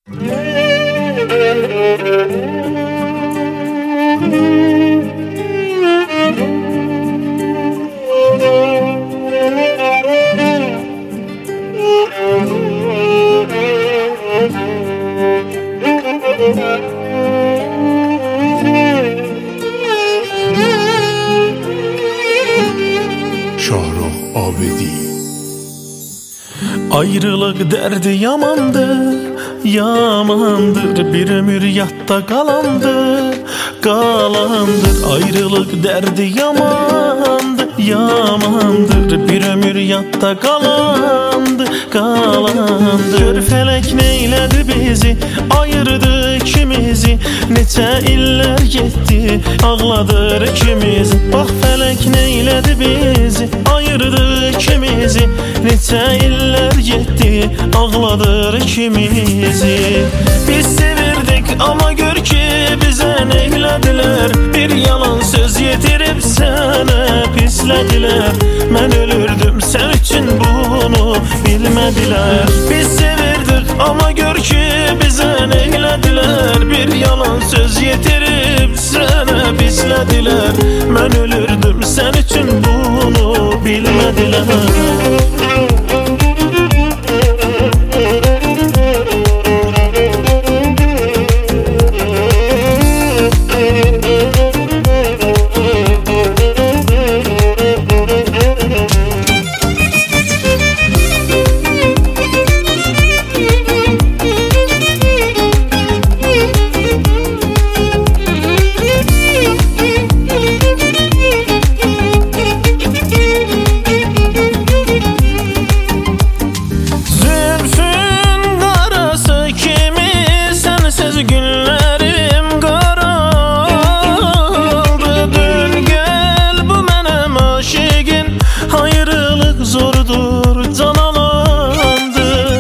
Şahrukh Abedi. Ayrılık derdi yamandır, yamandır. Bir ömür yatta kalandır, kalandır. Ayrılık derdi yamandır, yamandır. Bir ömür yatta kalandır, kalandır. Gör felek neyledi bizi, ayırdı ikimizi. Neçə iller gitti, ağladır ikimizi. Bak felek neyledi bizi, ayırdı ikimizi. Neçə iller gitti, ağladır ikimizi. Biz sevirdik ama gör ki bize neylediler. Bir yalan söz yetirip sana pislediler. Ben ölürdüm sen için bunu bilmediler. Biz sevirdik ama gör ki bize neylediler. Bir yalan söz yetirip sana pislediler. Ben ölürdüm sen için bunu bilmediler. Zordur, can alandı.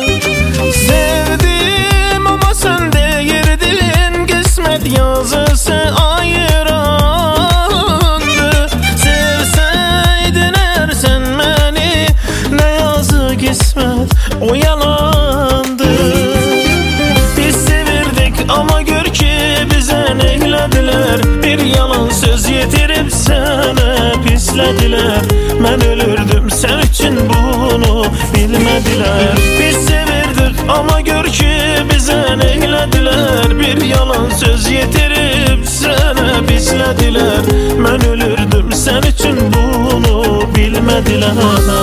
Sevdim ama sen değirdin, kısmet yazısı ayırandı. Sevseydin eğer sen beni, ne yazı kısmet o yalandı. Biz sevirdik ama gör ki bize neylediler. Bir yalan söz yetirip sana pislediler. Ben ölürdüm sen için bunu bilmediler. Biz sevirdik ama gör ki bize neylediler. Bir yalan söz yetirip sana pislediler. Ben ölürdüm sen için bunu bilmediler.